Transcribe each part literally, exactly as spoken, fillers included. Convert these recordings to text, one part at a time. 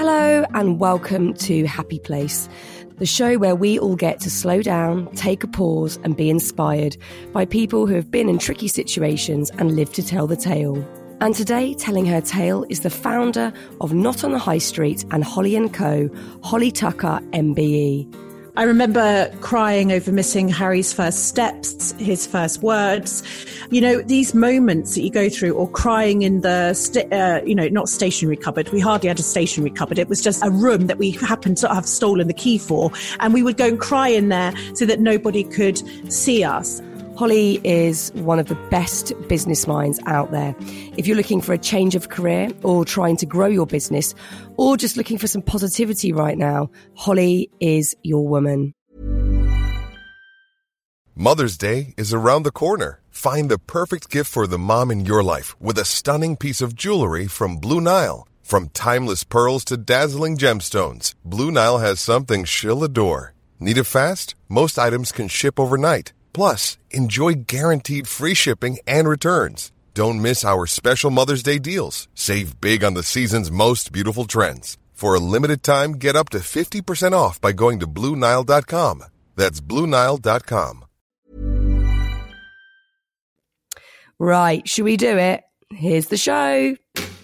Hello and welcome to Happy Place, the show where we all get to slow down, take a pause and be inspired by people who have been in tricky situations and live to tell the tale. And today, telling her tale is the founder of Not on the High Street and Holly and Co, Holly Tucker M B E. I remember crying over missing Harry's first steps, his first words. You know, these moments that you go through, or crying in the, sta- uh, you know, not stationery cupboard. We hardly had a stationery cupboard. It was just a room that we happened to have stolen the key for. And we would go and cry in there so that nobody could see us. Holly is one of the best business minds out there. If you're looking for a change of career or trying to grow your business or just looking for some positivity right now, Holly is your woman. Mother's Day is around the corner. Find the perfect gift for the mom in your life with a stunning piece of jewelry from Blue Nile. From timeless pearls to dazzling gemstones, Blue Nile has something she'll adore. Need it fast? Most items can ship overnight. Plus, enjoy guaranteed free shipping and returns. Don't miss our special Mother's Day deals. Save big on the season's most beautiful trends. For a limited time, get up to fifty percent off by going to Blue Nile dot com. That's Blue Nile dot com. Right, should we do it? Here's the show.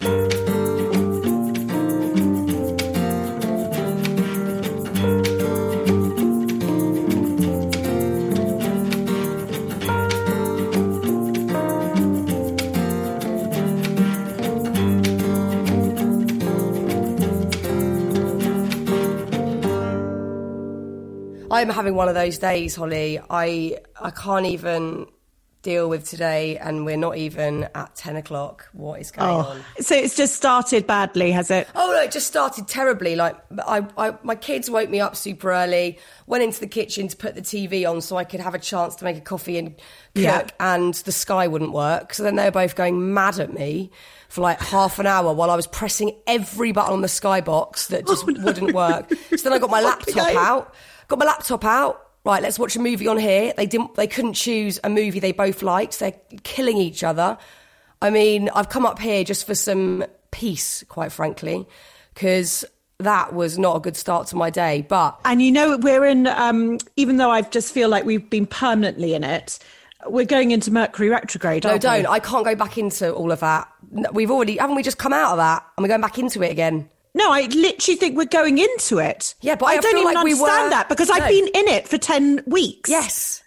I'm having one of those days, Holly. I I can't even deal with today, and we're not even at ten o'clock. What is going oh. on? So it's just started badly, has it? Oh, no, it just started terribly. Like, I, I, my kids woke me up super early, went into the kitchen to put the T V on so I could have a chance to make a coffee and cook, yeah. and the Sky wouldn't work. So then they were both going mad at me for like half an hour while I was pressing every button on the Sky box that just oh, no. wouldn't work. So then I got my laptop out. Got my laptop out. Right, let's watch a movie on here. They didn't. They couldn't choose a movie they both liked. They're killing each other. I mean, I've come up here just for some peace, quite frankly, because that was not a good start to my day. But and you know, we're in. Um, even though I just feel like we've been permanently in it, we're going into Mercury retrograde. No, aren't don't. we? I can't go back into all of that. We've already haven't we just come out of that and we're going back into it again. No, I literally think we're going into it. Yeah, but I, I don't feel even like we understand were... that because no. I've been in it for ten weeks. Yes.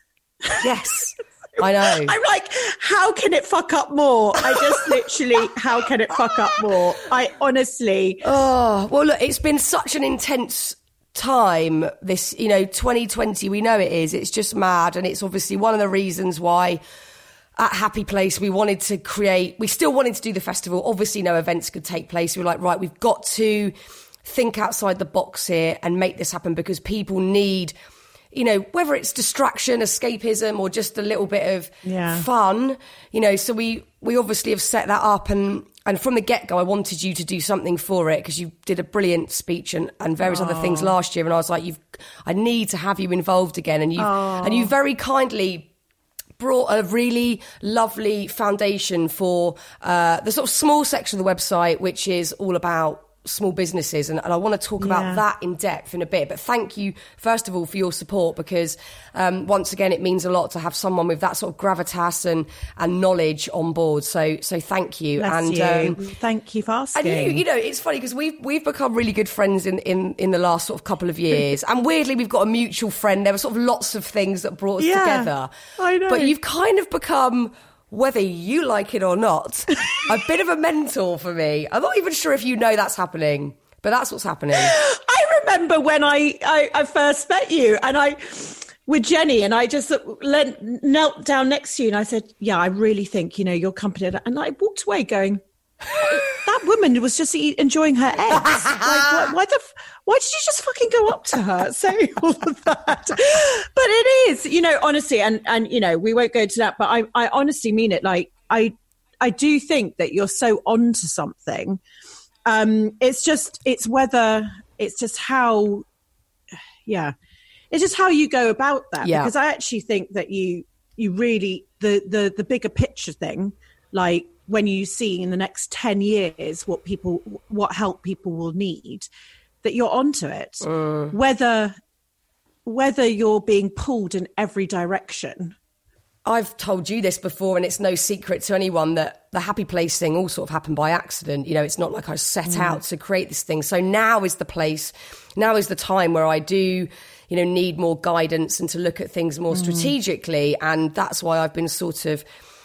Yes. I know. I'm like, how can it fuck up more? I just literally, how can it fuck up more? I honestly... Oh, well, look, it's been such an intense time, this, you know, twenty twenty, we know it is. It's just mad. And it's obviously one of the reasons why... At Happy Place, we wanted to create, we still wanted to do the festival. Obviously, no events could take place. We were like, right, we've got to think outside the box here and make this happen because people need, you know, whether it's distraction, escapism, or just a little bit of yeah. fun, you know. So we, we obviously have set that up. And, and from the get-go, I wanted you to do something for it because you did a brilliant speech and, and various Aww. other things last year. And I was like, you've, I need to have you involved again. And you and you very kindly brought a really lovely foundation for uh, the sort of small section of the website, which is all about small businesses. And, and I want to talk about yeah. that in depth in a bit. But thank you, first of all, for your support, because um, once again, it means a lot to have someone with that sort of gravitas and, and knowledge on board. So so thank you. Bless and you. Um, thank you for asking. And you, you know, it's funny because we've, we've become really good friends in, in, in the last sort of couple of years. And weirdly, we've got a mutual friend. There were sort of lots of things that brought us yeah, together. I know. But you've kind of become... whether you like it or not, a bit of a mentor for me. I'm not even sure if you know that's happening, but that's what's happening. I remember when I, I, I first met you and I, with Jenny, and I just leant, knelt down next to you and I said, yeah, I really think, you know, your company. And I walked away going, that woman was just eat, enjoying her eggs. Like, why, why the... F- Why did you just fucking go up to her, say all of that? But it is, you know, honestly, and, and you know, we won't go to that, but I, I honestly mean it. Like, I I do think that you're so onto something. Um, it's just, it's whether, it's just how, yeah, it's just how you go about that. Yeah. Because I actually think that you, you really, the, the, the bigger picture thing, like when you see in the next ten years what people, what help people will need, that you're onto it. Mm. Whether, whether you're being pulled in every direction. I've told you this before, and it's no secret to anyone that the Happy Place thing all sort of happened by accident. You know, it's not like I set mm. out to create this thing. So now is the place, now is the time where I do, you know, need more guidance and to look at things more mm. strategically. And that's why I've been sort of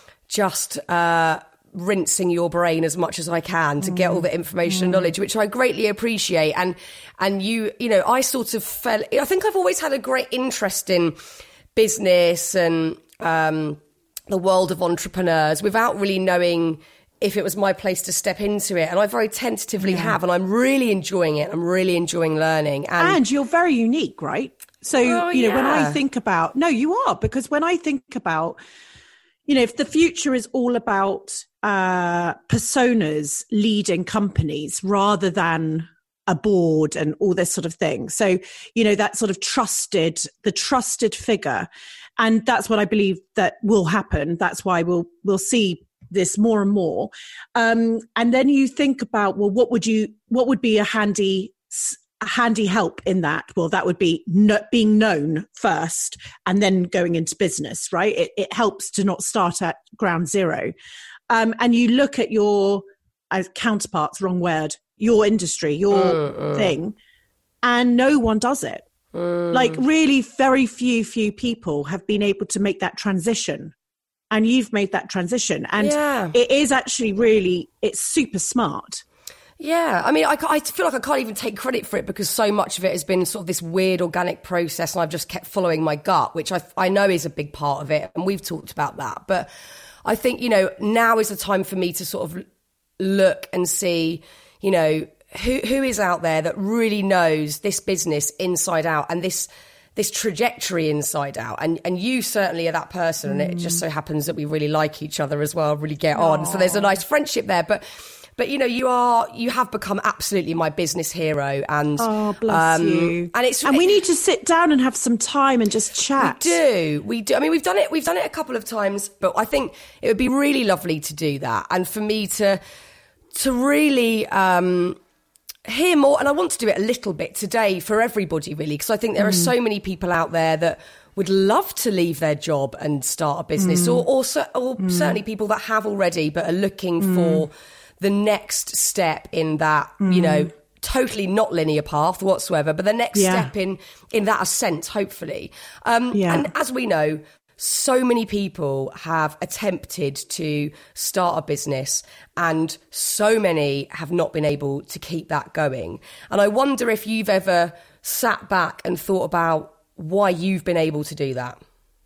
just uh, rinsing your brain as much as I can to mm. get all the information mm. and knowledge, which I greatly appreciate. And, and you, you know, I sort of fell, I think I've always had a great interest in business and, um, the world of entrepreneurs without really knowing if it was my place to step into it. And I very tentatively yeah. have, and I'm really enjoying it. I'm really enjoying learning. And, and you're very unique, right? So, oh, you know, yeah. when I think about, no, you are, because when I think about, you know, if the future is all about uh, personas leading companies rather than a board and all this sort of thing. So, you know, that sort of trusted, the trusted figure. And that's what I believe that will happen. That's why we'll, we'll see this more and more. Um, and then you think about, well, what would you, what would be a handy, a handy help in that? Well, that would be no, being known first and then going into business, right? It, it helps to not start at ground zero. Um, and you look at your uh, counterparts, wrong word, your industry, your uh, uh. thing, and no one does it. Mm. Like really very few, few people have been able to make that transition, and you've made that transition, and yeah. it is actually really, it's super smart. Yeah. I mean, I, I feel like I can't even take credit for it because so much of it has been sort of this weird organic process, and I've just kept following my gut, which I, I know is a big part of it. And we've talked about that, but I think, you know, now is the time for me to sort of look and see, you know, who who is out there that really knows this business inside out and this this trajectory inside out. And and you certainly are that person. Mm. And it just so happens that we really like each other as well, really get on. Aww. So there's a nice friendship there. But but you know, you are you have become absolutely my business hero. And oh, bless um, you. And it's and we need to sit down and have some time and just chat. We do. We do. I mean, we've done it. We've done it a couple of times, but I think it would be really lovely to do that, and for me to to really. Um, hear more, and I want to do it a little bit today for everybody, really, because I think there mm. are so many people out there that would love to leave their job and start a business, mm. or, or, or mm. certainly people that have already but are looking mm. for the next step in that, mm. you know, totally not linear path whatsoever, but the next yeah. step in in that ascent, hopefully. Um, yeah. And as we know, so many people have attempted to start a business and so many have not been able to keep that going. And I wonder if you've ever sat back and thought about why you've been able to do that.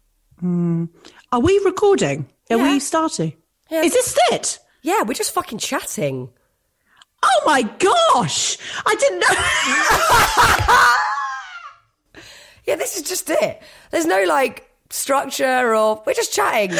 Mm. Are we recording? Are yeah. we starting? Yeah. Is this it? Yeah, we're just fucking chatting. Oh my gosh! I didn't know. Yeah, this is just it. There's no like structure, or we're just chatting.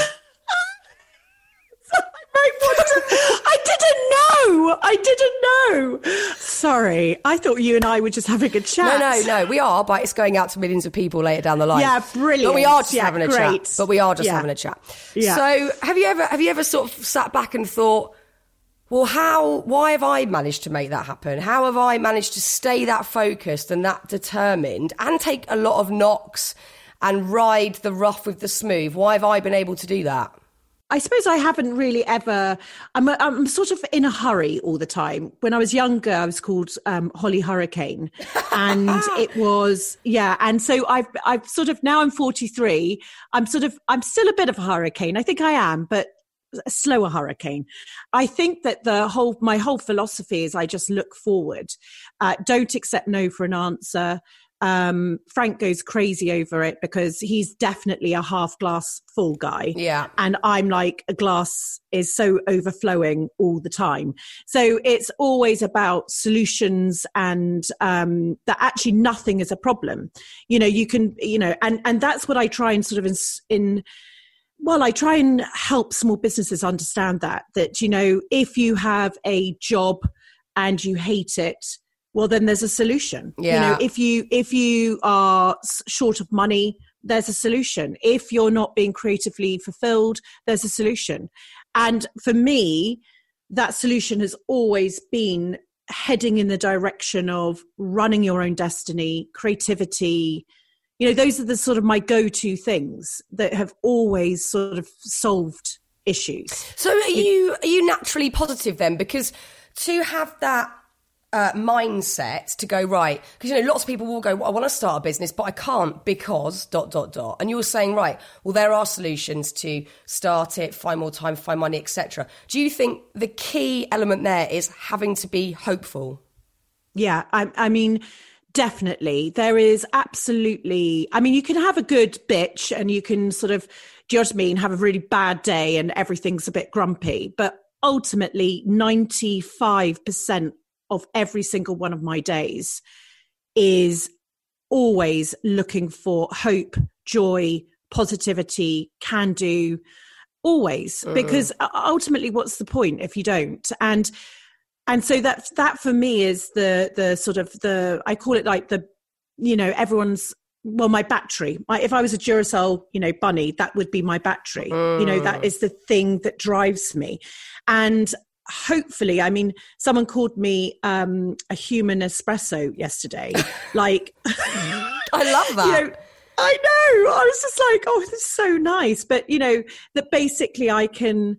I didn't know. I didn't know. Sorry. I thought you and I were just having a chat. No, no, no. We are, but it's going out to millions of people later down the line. Yeah, brilliant. But we are just yeah, having a great. chat. But we are just yeah. having a chat. Yeah. So have you ever have you ever sort of sat back and thought, well, how, why have I managed to make that happen? How have I managed to stay that focused and that determined and take a lot of knocks and ride the rough with the smooth? Why have I been able to do that? I suppose I haven't really ever, I'm, a, I'm sort of in a hurry all the time. When I was younger, I was called um, Holly Hurricane. And it was, yeah. And so I've, I've sort of, now I'm forty-three, I'm sort of, I'm still a bit of a hurricane. I think I am, but a slower hurricane. I think that the whole, my whole philosophy is I just look forward. Uh, don't accept no for an answer. Um, Frank goes crazy over it because he's definitely a half glass full guy. Yeah. And I'm like, a glass is so overflowing all the time. So it's always about solutions and, um, that actually nothing is a problem. You know, you can, you know, and, and that's what I try and sort of in, in well, I try and help small businesses understand that, that, you know, if you have a job and you hate it, well, then there's a solution. Yeah. You know, if you if you are short of money, there's a solution. If you're not being creatively fulfilled, there's a solution. And for me, that solution has always been heading in the direction of running your own destiny, creativity. You know, those are the sort of my go-to things that have always sort of solved issues. So are you are you naturally positive then? Because to have that uh, mindset to go, right, because, you know, lots of people will go, well, I want to start a business, but I can't because dot, dot, dot. And you're saying, right, well, there are solutions to start it, find more time, find money, et cetera. Do you think the key element there is having to be hopeful? Yeah, I, I mean, definitely. There is absolutely, I mean, you can have a good bitch and you can sort of, do you know what I mean, have a really bad day and everything's a bit grumpy. But ultimately, ninety-five percent of every single one of my days is always looking for hope, joy, positivity, can do, always. Mm. Because ultimately, what's the point if you don't? And and so that that for me is the the sort of the, I call it like the, you know, everyone's, well, my battery. My, if I was a Duracell, you know, bunny, that would be my battery. Mm. You know, that is the thing that drives me. And hopefully, I mean, someone called me um, a human espresso yesterday. Like, I love that. You know, I know. I was just like, oh, this is so nice. But, you know, that basically I can,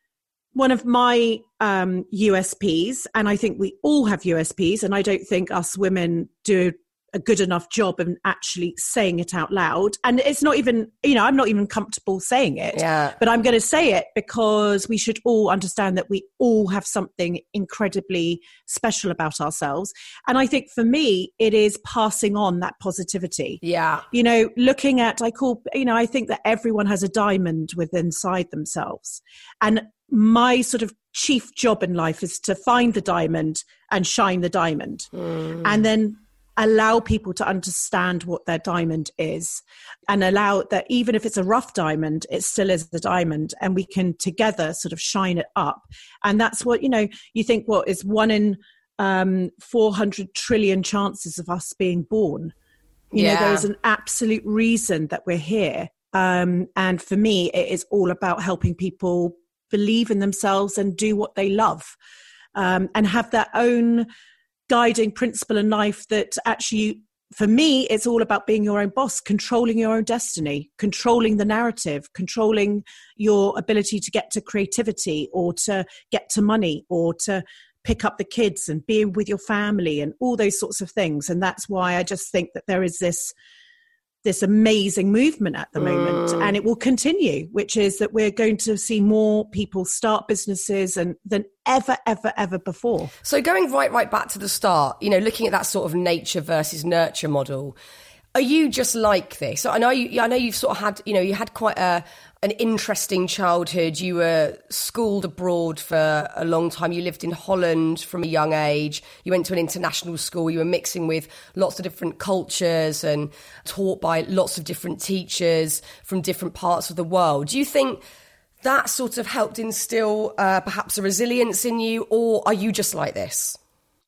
one of my um, U S Ps, and I think we all have U S Ps, and I don't think us women do a good enough job of actually saying it out loud. And it's not even, you know, I'm not even comfortable saying it, yeah. but I'm going to say it because we should all understand that we all have something incredibly special about ourselves. And I think for me, it is passing on that positivity. Yeah. You know, looking at, I call, you know, I think that everyone has a diamond within inside themselves. And my sort of chief job in life is to find the diamond and shine the diamond. Mm. And then allow people to understand what their diamond is, and allow that even if it's a rough diamond, it still is the diamond, and we can together sort of shine it up. And that's what, you know, you think, what is one in um, four hundred trillion chances of us being born? You yeah. know, there's an absolute reason that we're here. Um, and for me, it is all about helping people believe in themselves and do what they love, um, and have their own guiding principle in life that actually, for me, it's all about being your own boss, controlling your own destiny, controlling the narrative, controlling your ability to get to creativity or to get to money or to pick up the kids and be with your family and all those sorts of things. And that's why I just think that there is this this amazing movement at the moment, mm. and it will continue, which is that we're going to see more people start businesses and than ever, ever, ever before. So going right, right back to the start, you know, looking at that sort of nature versus nurture model, are you just like this? I know you, I know you've sort of had, you know, you had quite a, an interesting childhood. You were schooled abroad for a long time. You lived in Holland from a young age. You went to an international school. You were mixing with lots of different cultures and taught by lots of different teachers from different parts of the world. Do you think that sort of helped instill uh, perhaps a resilience in you, or are you just like this?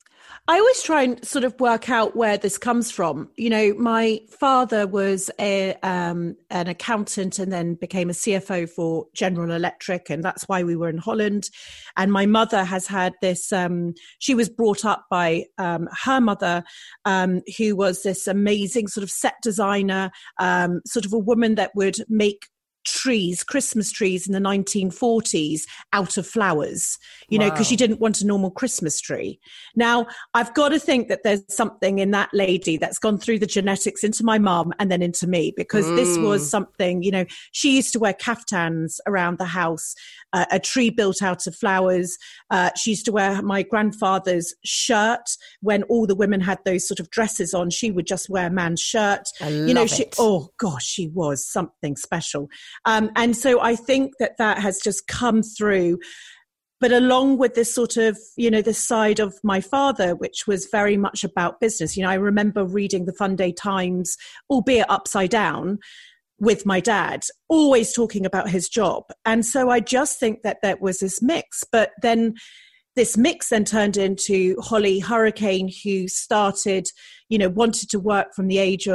I always try and sort of work out where this comes from. You know, my father was a, um, an accountant and then became a C F O for General Electric, and that's why we were in Holland. And my mother has had this, um, she was brought up by um, her mother, um, who was this amazing sort of set designer, um, sort of a woman that would make trees, Christmas trees in the nineteen forties out of flowers, you know, because wow. she didn't want a normal Christmas tree. Now, I've got to think that there's something in that lady that's gone through the genetics into my mum and then into me, because mm. this was something, you know, she used to wear caftans around the house, uh, a tree built out of flowers. Uh, she used to wear my grandfather's shirt when all the women had those sort of dresses on. She would just wear a man's shirt. I you know, love she, it. oh gosh, she was something special. Um, and so I think that that has just come through. But along with this sort of, you know, this side of my father, which was very much about business. You know, I remember reading the Funday Times, albeit upside down, with my dad, always talking about his job. And so I just think that there was this mix. But then this mix then turned into Holly Hurricane, who started, you know, wanted to work from the age of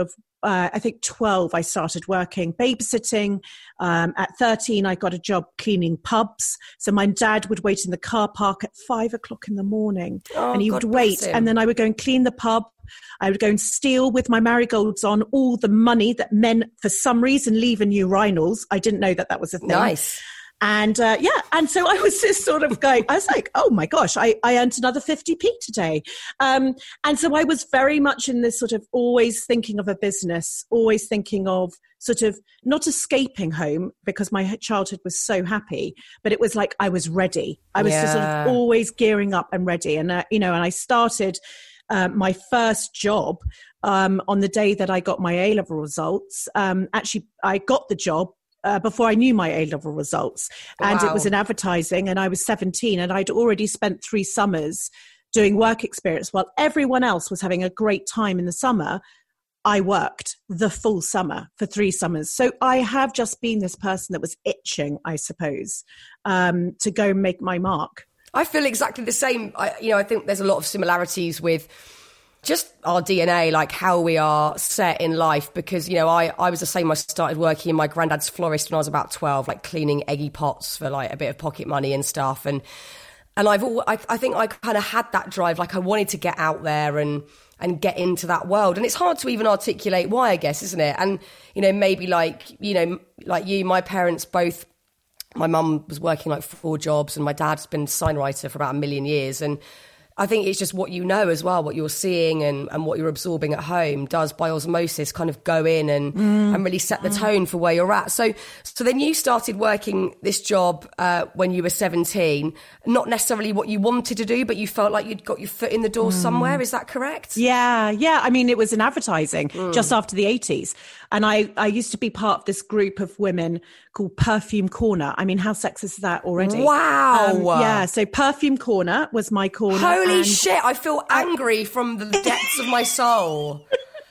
uh, I think twelve, I started working babysitting. Um, at thirteen, I got a job cleaning pubs. So my dad would wait in the car park at five o'clock in the morning, oh, and he God would wait, and then I would go and clean the pub. I would go and steal with my marigolds on all the money that men, for some reason, leave in urinals. I didn't know that that was a thing. Nice. And uh, yeah, and so I was just sort of going, I was like, oh my gosh, I, I earned another fifty p today. Um, and so I was very much in this sort of always thinking of a business, always thinking of sort of not escaping home because my childhood was so happy, but it was like I was ready. I was yeah. just sort of always gearing up and ready. And, uh, you know, and I started uh, my first job um, on the day that I got my A-level results. Um, actually, I got the job Uh, before I knew my A-level results. And wow. it was in advertising, and I was seventeen, and I'd already spent three summers doing work experience. While everyone else was having a great time in the summer, I worked the full summer for three summers. So I have just been this person that was itching, I suppose, um, to go and make my mark. I feel exactly the same. I, you know, I think there's a lot of similarities with just our D N A, like how we are set in life, because, you know, I, I was the same. I started working in my granddad's florist when I was about twelve, like cleaning eggy pots for like a bit of pocket money and stuff. And, and I've, all, I, I think I kind of had that drive. Like I wanted to get out there and, and get into that world. And it's hard to even articulate why, I guess, isn't it? And, you know, maybe like, you know, like you, my parents both, my mum was working like four jobs and my dad's been a sign writer for about a million years. And I think it's just what you know as well, what you're seeing and, and what you're absorbing at home does by osmosis kind of go in and, mm. and really set the tone for where you're at. So so then you started working this job uh, when you were seventeen, not necessarily what you wanted to do, but you felt like you'd got your foot in the door mm. somewhere. Is that correct? Yeah, yeah. I mean, it was in advertising mm. just after the eighties. And I, I used to be part of this group of women called Perfume Corner. I mean, how sexist is that already? Wow. Um, yeah, so Perfume Corner was my corner. Holy and shit, I feel angry from the depths of my soul.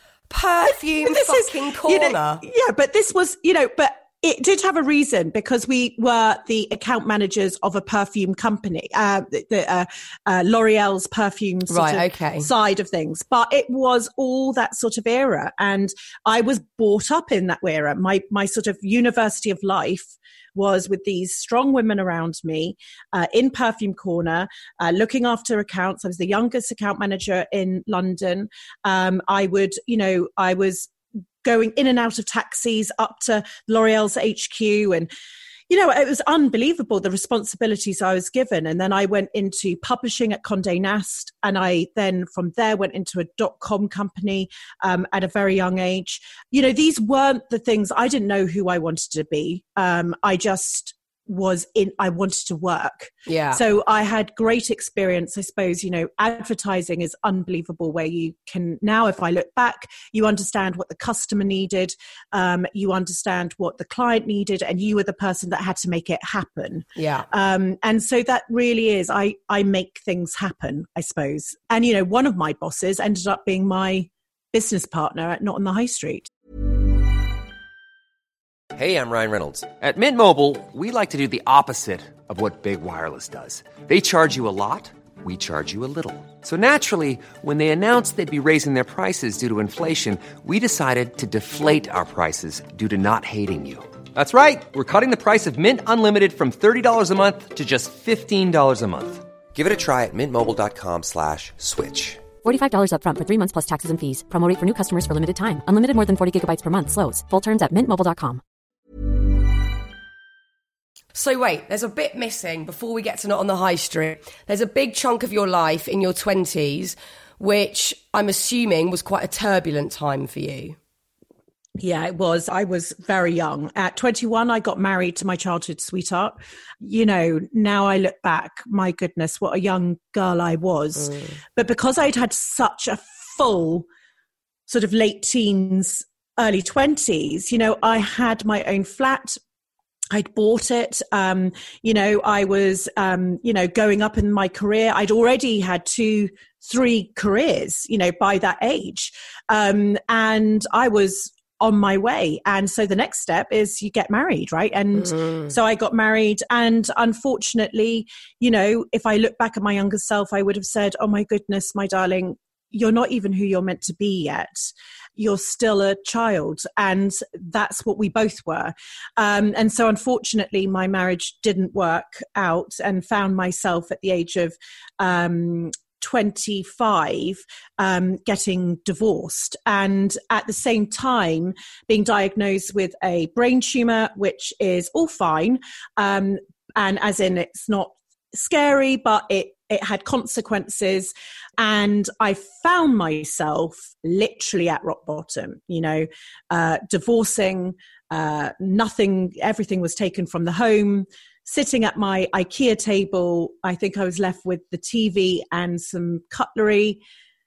Perfume fucking is, corner. You know, yeah, but this was, you know, but it did have a reason because we were the account managers of a perfume company, uh, the, the uh, uh, L'Oreal's perfume sort right, of okay. side of things. But it was all that sort of era. And I was brought up in that era. My, my sort of university of life was with these strong women around me uh, in Perfume Corner, uh, looking after accounts. I was the youngest account manager in London. Um, I would, you know, I was going in and out of taxis up to L'Oreal's H Q. And, you know, it was unbelievable, the responsibilities I was given. And then I went into publishing at Condé Nast. And I then from there went into a dot-com company um, at a very young age. You know, these weren't the things, I didn't know who I wanted to be. Um, I just was in, I wanted to work. Yeah. So I had great experience. I suppose, you know, advertising is unbelievable where you can now, if I look back, you understand what the customer needed. Um, you understand what the client needed, and you were the person that had to make it happen. Yeah. Um, and so that really is, I, I make things happen, I suppose. And, you know, one of my bosses ended up being my business partner at Not on the High Street. Hey, I'm Ryan Reynolds. At Mint Mobile, we like to do the opposite of what Big Wireless does. They charge you a lot, we charge you a little. So naturally, when they announced they'd be raising their prices due to inflation, we decided to deflate our prices due to not hating you. That's right. We're cutting the price of Mint Unlimited from thirty dollars a month to just fifteen dollars a month. Give it a try at mintmobile.com slash switch. forty-five dollars up front for three months plus taxes and fees. Promo rate for new customers for limited time. Unlimited more than forty gigabytes per month slows. Full terms at mint mobile dot com. So wait, there's a bit missing before we get to Not on the High Street. There's a big chunk of your life in your twenties, which I'm assuming was quite a turbulent time for you. Yeah, it was. I was very young. At twenty-one, I got married to my childhood sweetheart. You know, now I look back, my goodness, what a young girl I was. Mm. But because I'd had such a full sort of late teens, early twenties, you know, I had my own flat. I'd bought it. Um, you know, I was, um, you know, going up in my career. I'd already had two, three careers, you know, by that age. Um, and I was on my way. And so the next step is you get married, right? And mm-hmm. so I got married. And unfortunately, you know, if I look back at my younger self, I would have said, oh my goodness, my darling, you're not even who you're meant to be yet. you're still a child. And that's what we both were. Um, and so unfortunately, my marriage didn't work out, and found myself at the age of um, twenty-five um, getting divorced, and at the same time being diagnosed with a brain tumor, which is all fine. Um, and as in, it's not scary, but it it had consequences. And I found myself literally at rock bottom, you know, uh, divorcing, uh, nothing, everything was taken from the home. Sitting at my IKEA table, I think I was left with the T V and some cutlery.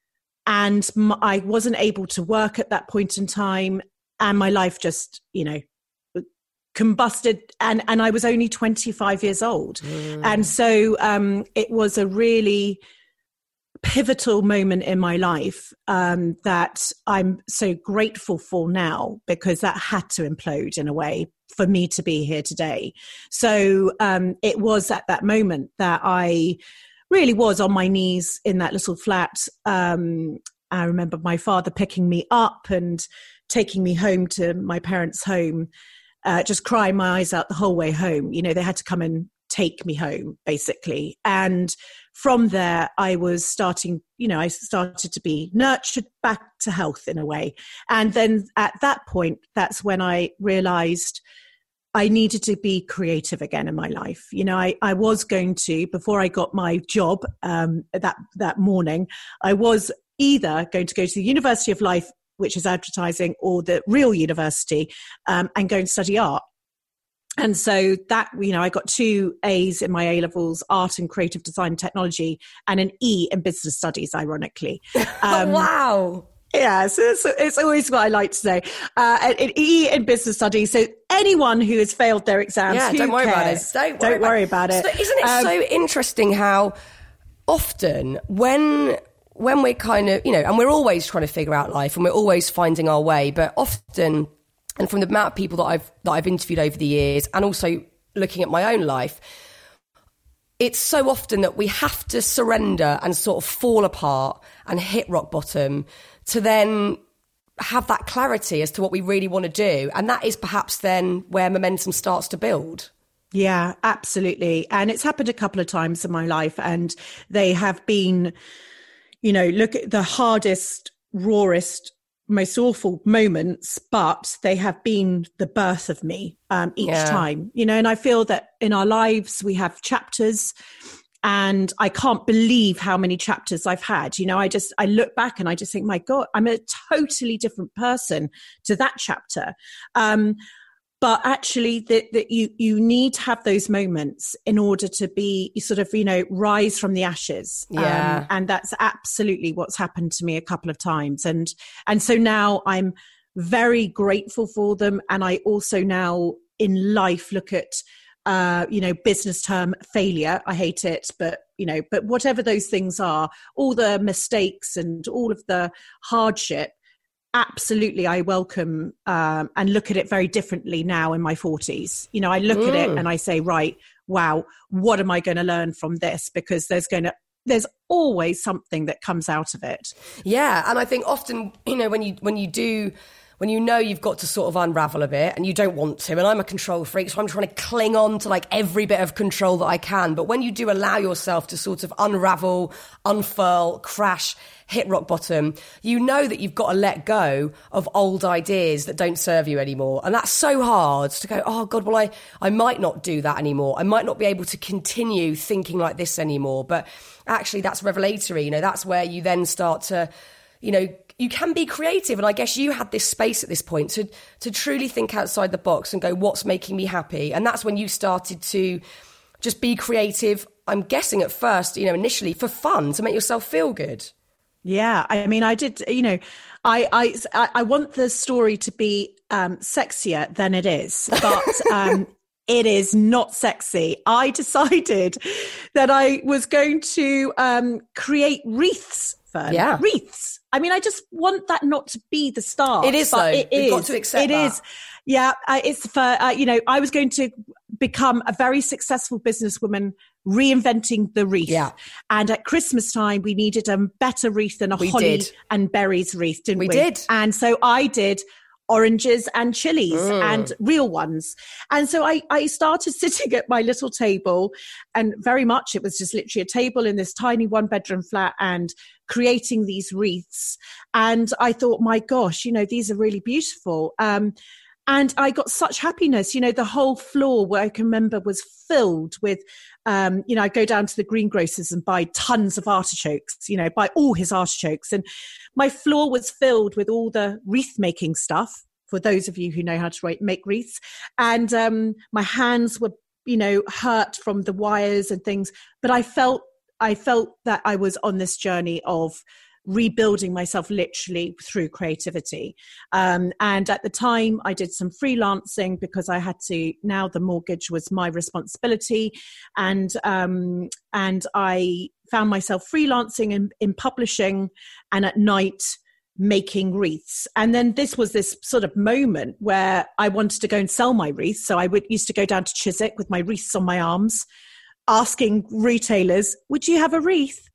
And m- I wasn't able to work at that point in time. And my life just, you know, combusted. And, and I was only twenty-five years old. Mm. And so um, it was a really pivotal moment in my life um, that I'm so grateful for now, because that had to implode in a way for me to be here today. So um, it was at that moment that I really was on my knees in that little flat. Um, I remember my father picking me up and taking me home to my parents' home, uh, just crying my eyes out the whole way home. You know, they had to come and take me home, basically. And from there, I was starting, you know, I started to be nurtured back to health in a way. And then at that point, that's when I realized I needed to be creative again in my life. You know, I, I was going to, before I got my job um, that, that morning, I was either going to go to the University of Life, which is advertising, or the real university, um, and go and study art. And so that, you know, I got two A's in my A-levels, art and creative design and technology, and an E in business studies, ironically. Um, wow. Yeah, so it's, it's always what I like to say. Uh, an E in business studies. So anyone who has failed their exams, yeah, who don't worry cares? about it. Don't worry, don't about, worry about it. So isn't it um, so interesting how often when... when we're kind of, you know, and we're always trying to figure out life and we're always finding our way, but often, and from the amount of people that I've, that I've interviewed over the years, and also looking at my own life, it's so often that we have to surrender and sort of fall apart and hit rock bottom to then have that clarity as to what we really want to do. And that is perhaps then where momentum starts to build. Yeah, absolutely. And it's happened a couple of times in my life, and they have been, you know, look at the hardest, rawest, most awful moments, but they have been the birth of me um, each yeah. time, you know, and I feel that in our lives we have chapters, and I can't believe how many chapters I've had. You know, I just, I look back and I just think, my God, I'm a totally different person to that chapter. Um, But actually, that that you you need to have those moments in order to be sort of, you know, rise from the ashes. Yeah, um, and that's absolutely what's happened to me a couple of times. And and so now I'm very grateful for them. And I also now in life look at, uh, you know, business term failure. I hate it, but you know, but whatever those things are, all the mistakes and all of the hardship. Absolutely, I welcome um, and look at it very differently now in my forties. You know, I look mm. at it and I say, right, wow, what am I going to learn from this? Because there's going to, there's always something that comes out of it. Yeah, and I think often, you know, when you when you do, when you know you've got to sort of unravel a bit and you don't want to, and I'm a control freak, so I'm trying to cling on to like every bit of control that I can. But when you do allow yourself to sort of unravel, unfurl, crash, hit rock bottom, you know that you've got to let go of old ideas that don't serve you anymore. And that's so hard to go, oh God, well, I, I might not do that anymore. I might not be able to continue thinking like this anymore. But actually that's revelatory. You know, that's where you then start to, you know, you can be creative. And I guess you had this space at this point to, to truly think outside the box and go, what's making me happy? And that's when you started to just be creative. I'm guessing at first, you know, initially for fun, to make yourself feel good. Yeah, I mean, I did, you know, I I, I want the story to be um, sexier than it is, but um, it is not sexy. I decided that I was going to um, create wreaths fern. Yeah. Wreaths. I mean, I just want that not to be the start. It is, but though. It You've is. got to accept It that. is. Yeah. Uh, it's for, uh, you know, I was going to become a very successful businesswoman reinventing the wreath. Yeah. And at Christmas time, we needed a better wreath than a We holly did. and berries wreath, didn't we? We did. And so I did oranges and chilies Mm. and real ones. And so I, I started sitting at my little table, and very much it was just literally a table in this tiny one bedroom flat and creating these wreaths. And I thought, my gosh, you know, these are really beautiful. Um, and I got such happiness, you know, the whole floor where I can remember was filled with, um, you know, I go down to the greengrocers and buy tons of artichokes, you know, buy all his artichokes. And my floor was filled with all the wreath making stuff, for those of you who know how to make wreaths. And um, my hands were, you know, hurt from the wires and things. But I felt, I felt that I was on this journey of rebuilding myself literally through creativity. Um, and at the time I did some freelancing because I had to, now the mortgage was my responsibility. And, um, and I found myself freelancing in, in publishing, and at night making wreaths. And then this was this sort of moment where I wanted to go and sell my wreaths. So I would used to go down to Chiswick with my wreaths on my arms, asking retailers, would you have a wreath?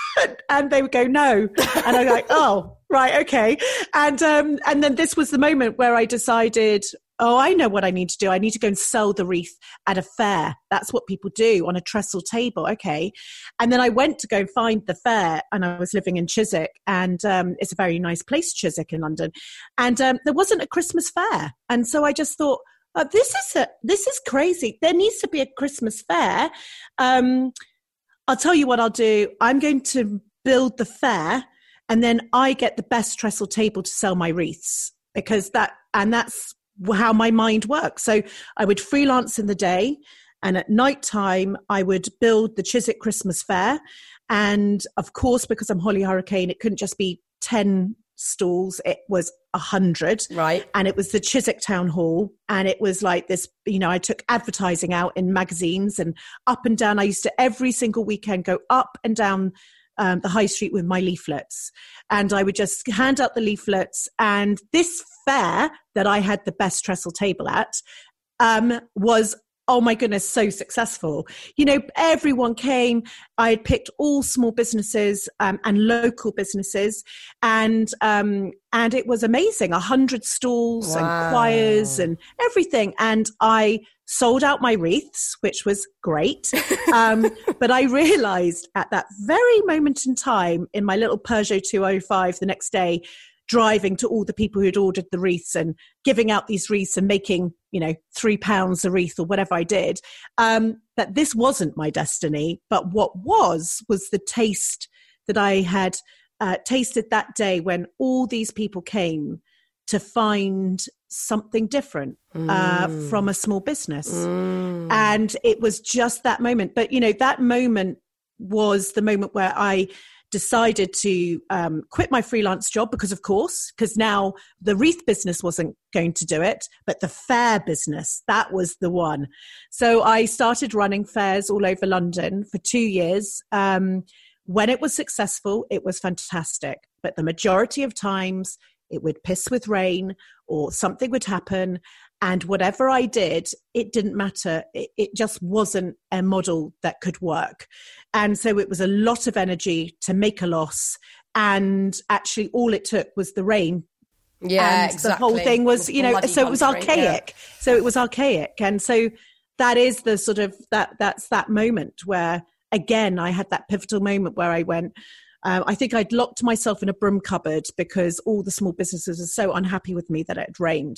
And they would go, no. And I'm like, oh, right, okay. And um, and then this was the moment where I decided, oh, I know what I need to do. I need to go and sell the wreath at a fair. That's what people do on a trestle table. Okay. And then I went to go and find the fair, and I was living in Chiswick, and um, it's a very nice place, Chiswick in London. And um, there wasn't a Christmas fair. And so I just thought, oh, this is a, this is crazy. There needs to be a Christmas fair. Um, I'll tell you what I'll do. I'm going to build the fair, and then I get the best trestle table to sell my wreaths, because that, and that's how my mind works. So I would freelance in the day, and at night time I would build the Chiswick Christmas fair. And of course, because I'm Holly Hurricane, it couldn't just be ten stalls, it was a hundred. Right. And it was the Chiswick Town Hall. And it was like this, you know, I took advertising out in magazines and up and down. I used to every single weekend go up and down um, the high street with my leaflets. And I would just hand out the leaflets. And this fair that I had the best trestle table at um, was, oh my goodness, so successful. You know, everyone came. I had picked all small businesses um, and local businesses, and um, and it was amazing. A hundred stalls Wow. and choirs and everything. And I sold out my wreaths, which was great. Um, but I realized at that very moment in time, in my little Peugeot two oh five the next day, driving to all the people who'd ordered the wreaths and giving out these wreaths and making, you know, three pounds a wreath or whatever I did, um, that this wasn't my destiny. But what was, was the taste that I had uh, tasted that day when all these people came to find something different uh, Mm. from a small business. Mm. And it was just that moment. But, you know, that moment was the moment where I decided to um, quit my freelance job because, of course, because now the wreath business wasn't going to do it, but the fair business, that was the one. So I started running fairs all over London for two years. Um, when it was successful, it was fantastic. But the majority of times it would piss with rain or something would happen. And whatever I did, it didn't matter. It, it just wasn't a model that could work. And so it was a lot of energy to make a loss. And actually all it took was the rain. Yeah, and exactly. the whole thing was, you know, Bloody so it was buntering, archaic. yeah. So it was archaic. And so that is the sort of, that that's that moment where, again, I had that pivotal moment where I went, Um, I think I'd locked myself in a broom cupboard because all the small businesses are so unhappy with me that it rained,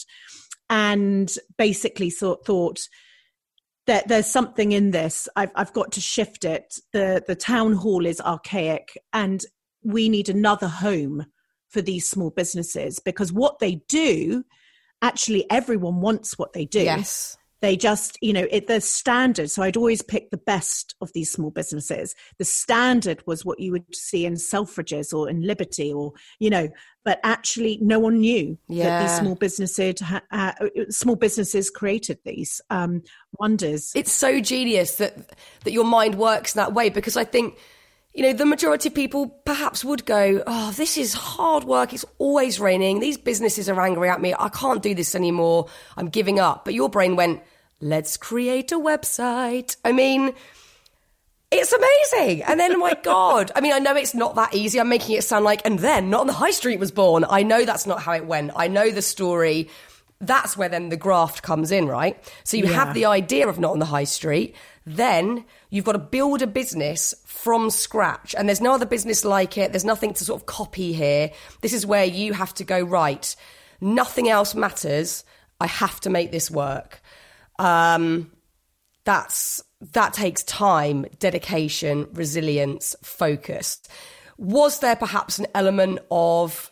and basically thought, thought that there's something in this. I've, I've got to shift it. The, the town hall is archaic, and we need another home for these small businesses, because what they do, actually everyone wants what they do. Yes. They just, you know, it, the standard. So I'd always pick the best of these small businesses. The standard was what you would see in Selfridges or in Liberty, or, you know, but actually no one knew Yeah. that these small businesses, uh, small businesses created these um, wonders. It's so genius that that your mind works that way, because I think you know, the majority of people perhaps would go, oh, this is hard work. It's always raining. These businesses are angry at me. I can't do this anymore. I'm giving up. But your brain went, let's create a website. I mean, it's amazing. And then, my God, I mean, I know it's not that easy. I'm making it sound like, and then Not on the High Street was born. I know that's not how it went. I know the story. That's where then the graft comes in, right? So you yeah. have the idea of Not on the High Street. Then you've got to build a business from scratch. And there's no other business like it. There's nothing to sort of copy here. This is where you have to go, right, nothing else matters. I have to make this work. Um, that's that takes time, dedication, resilience, focus. Was there perhaps an element of,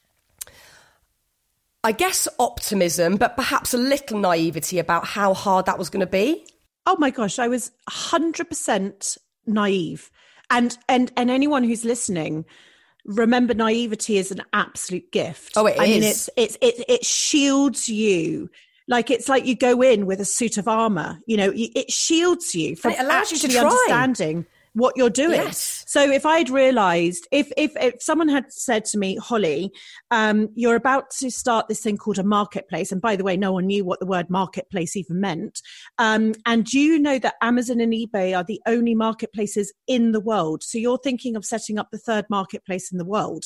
I guess, optimism, but perhaps a little naivety about how hard that was going to be? Oh my gosh, I was one hundred percent naive. And and and anyone who's listening, remember, naivety is an absolute gift. Oh, it I is. mean, it's, it's, it, it shields you. Like, it's like you go in with a suit of armor, you know, it shields you from and it allows actually you to try. understanding what you're doing. Yes. So if I'd realized, if, if, if someone had said to me, Holly, um, you're about to start this thing called a marketplace. And by the way, no one knew what the word marketplace even meant. Um, and do you know that Amazon and eBay are the only marketplaces in the world? So you're thinking of setting up the third marketplace in the world.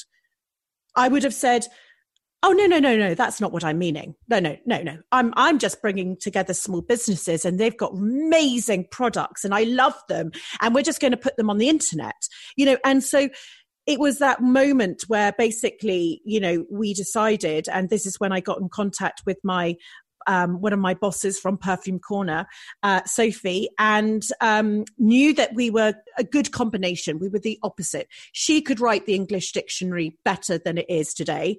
I would have said, oh, no, no, no, no, that's not what I'm meaning. No, no, no, no. I'm I'm just bringing together small businesses and they've got amazing products and I love them and we're just going to put them on the internet, you know. And so it was that moment where basically, you know, we decided, and this is when I got in contact with my Um, one of my bosses from Perfume Corner, uh, Sophie, and um, knew that we were a good combination. We were the opposite. She could write the English dictionary better than it is today.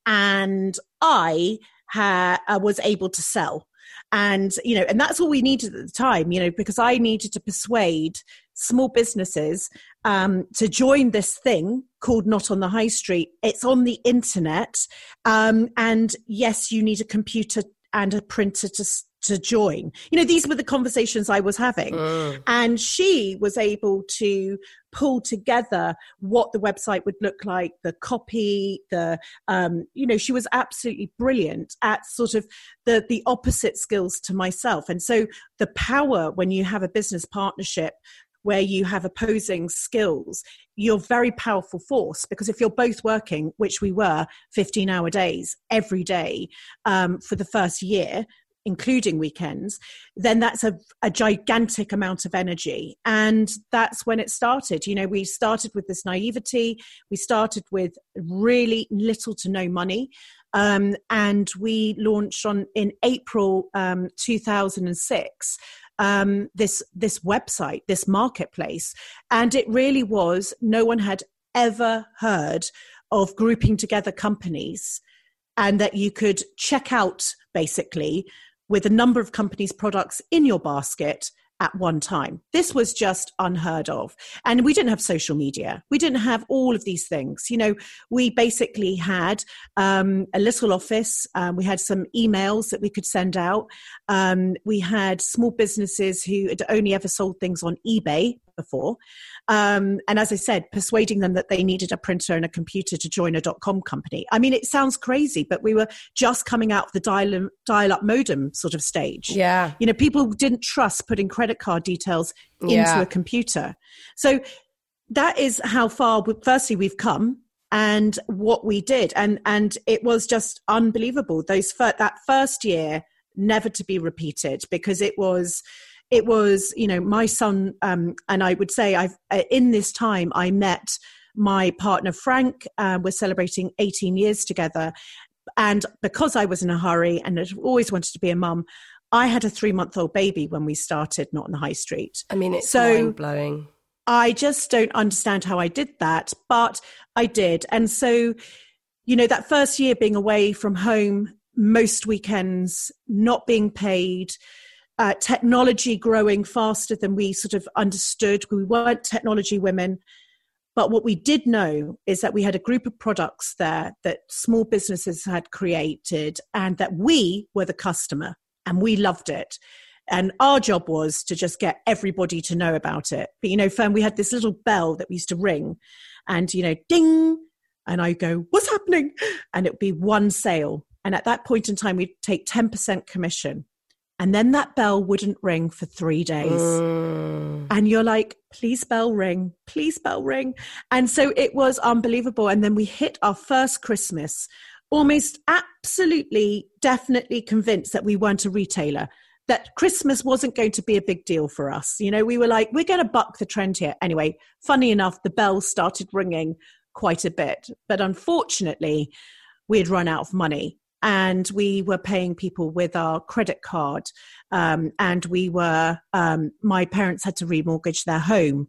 And I ha- uh, was able to sell. And, you know, and that's all we needed at the time, you know, because I needed to persuade small businesses um, to join this thing called Not on the High Street. It's on the internet. Um, and yes, you need a computer and a printer to to join. You know, these were the conversations I was having. Mm. And she was able to pull together what the website would look like, the copy, the, um, you know, she was absolutely brilliant at sort of the, the opposite skills to myself. And so the power when you have a business partnership where you have opposing skills, you're a very powerful force, because if you're both working, which we were fifteen hour days every day um, for the first year, including weekends, then that's a, a gigantic amount of energy. And that's when it started. You know, we started with this naivety. We started with really little to no money. Um, and we launched on in April um, two thousand six. Um, this this website, this marketplace. And it really was, no one had ever heard of grouping together companies and that you could check out basically with a number of companies' products in your basket at one time. This was just unheard of. And we didn't have social media. We didn't have all of these things. You know, we basically had um, a little office. Um, we had some emails that we could send out. Um, we had small businesses who had only ever sold things on eBay before. Um, and as I said, persuading them that they needed a printer and a computer to join a dot-com company. I mean, it sounds crazy, but we were just coming out of the dial- dial-up modem sort of stage. Yeah. You know, people didn't trust putting credit card details into yeah. a computer. So that is how far, firstly, we've come and what we did. And, and it was just unbelievable. Those fir- that first year, never to be repeated, because it was... It was, you know, my son, um, and I would say I've uh, in this time I met my partner, Frank. Uh, we're celebrating eighteen years together. And because I was in a hurry and I'd always wanted to be a mum, I had a three-month-old baby when we started Not on the High Street. I mean, it's so mind-blowing. I just don't understand how I did that, but I did. And so, you know, that first year being away from home, most weekends, not being paid, Uh, technology growing faster than we sort of understood. We weren't technology women. But what we did know is that we had a group of products there that small businesses had created and that we were the customer and we loved it. And our job was to just get everybody to know about it. But, you know, Fern, we had this little bell that we used to ring and, you know, ding. And I go, what's happening? And it would be one sale. And at that point in time, we'd take ten percent commission. And then that bell wouldn't ring for three days. Mm. And you're like, please bell ring, please bell ring. And so it was unbelievable. And then we hit our first Christmas, almost absolutely, definitely convinced that we weren't a retailer, that Christmas wasn't going to be a big deal for us. You know, we were like, we're going to buck the trend here. Anyway, funny enough, the bells started ringing quite a bit. But unfortunately, we had run out of money. And we were paying people with our credit card. Um, and we were, um, my parents had to remortgage their home.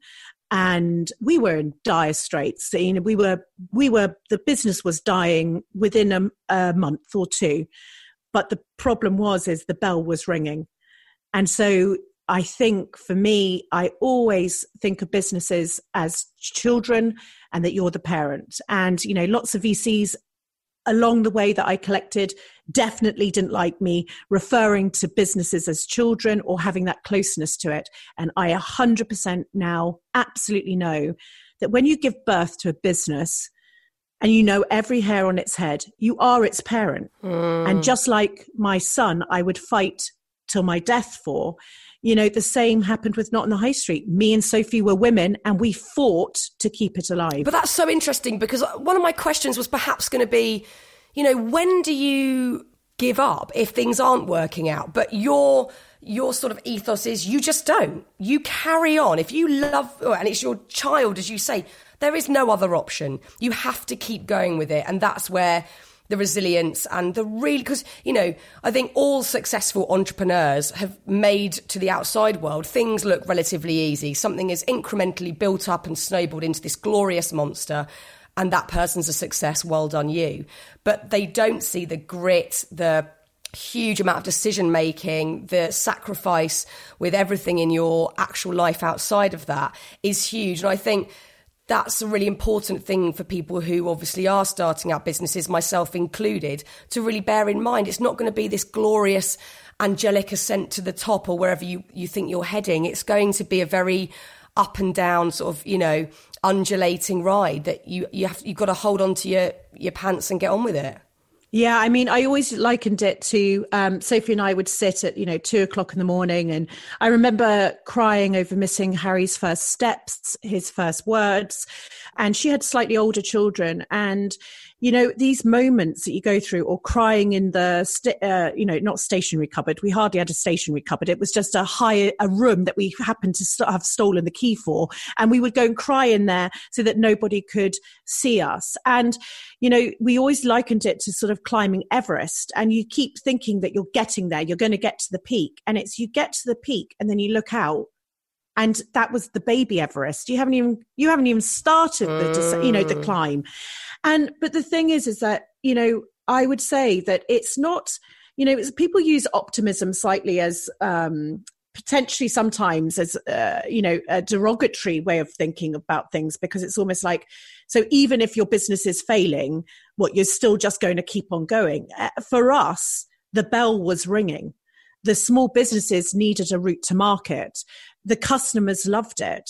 And we were in dire straits. You know, we were, we were, the business was dying within a, a month or two. But the problem was, is the bell was ringing. And so I think for me, I always think of businesses as children and that you're the parent. And, you know, lots of V Cs along the way that I collected definitely didn't like me referring to businesses as children or having that closeness to it. And I one hundred percent now absolutely know that when you give birth to a business and you know every hair on its head, you are its parent. Mm. And just like my son, I would fight till my death for, you know, the same happened with Not on the High Street. Me and Sophie were women and we fought to keep it alive. But that's so interesting because one of my questions was perhaps going to be, you know, when do you give up if things aren't working out? But your your sort of ethos is you just don't. You carry on. If you love, and it's your child, as you say, there is no other option. You have to keep going with it. And that's where the resilience and the real, because, you know, I think all successful entrepreneurs have made to the outside world things look relatively easy. Something is incrementally built up and snowballed into this glorious monster, and that person's a success. Well done, you. But they don't see the grit, the huge amount of decision making, the sacrifice with everything in your actual life outside of that is huge. And I think that's a really important thing for people who obviously are starting out businesses, myself included, to really bear in mind. It's not going to be this glorious angelic ascent to the top or wherever you, you think you're heading. It's going to be a very up and down sort of, you know, undulating ride that you, you have, you've got to hold on to your, your pants and get on with it. Yeah, I mean, I always likened it to um, Sophie and I would sit at, you know, two o'clock in the morning. And I remember crying over missing Harry's first steps, his first words. And she had slightly older children. And, you know, these moments that you go through, or crying in the, st- uh, you know, not stationary cupboard. We hardly had a stationary cupboard. It was just a high, a room that we happened to st- have stolen the key for. And we would go and cry in there so that nobody could see us. And, you know, we always likened it to sort of climbing Everest, and you keep thinking that you're getting there. You're going to get to the peak, and it's, you get to the peak and then you look out. And that was the baby Everest. You haven't even, you haven't even started the, you know, the climb. And, but the thing is, is that, you know, I would say that it's not, you know, it's, people use optimism slightly as, um, potentially sometimes as, uh, you know, a derogatory way of thinking about things, because it's almost like, so even if your business is failing, what, you're still just going to keep on going. Uh, for us, the bell was ringing. The small businesses needed a route to market. The customers loved it.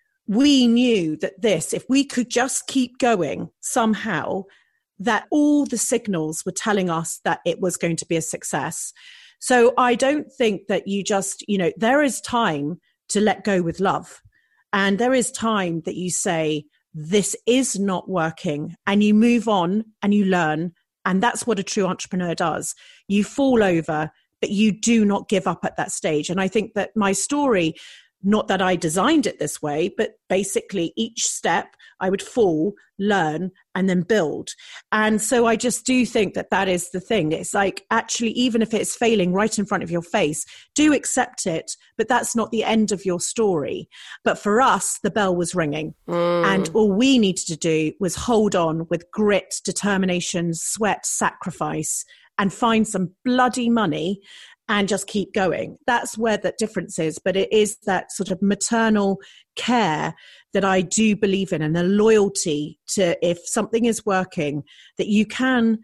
We knew that this, if we could just keep going somehow, that all the signals were telling us that it was going to be a success. So I don't think that you just, you know, there is time to let go with love. And there is time that you say, this is not working, and you move on and you learn. And that's what a true entrepreneur does. You fall over, but you do not give up at that stage. And I think that my story, not that I designed it this way, but basically each step I would fall, learn, and then build. And so I just do think that that is the thing. It's like, actually, even if it's failing right in front of your face, do accept it, but that's not the end of your story. But for us, the bell was ringing. Mm. And all we needed to do was hold on with grit, determination, sweat, sacrifice, and find some bloody money and just keep going. That's where the difference is. But it is that sort of maternal care that I do believe in, and the loyalty to, if something is working, that you can,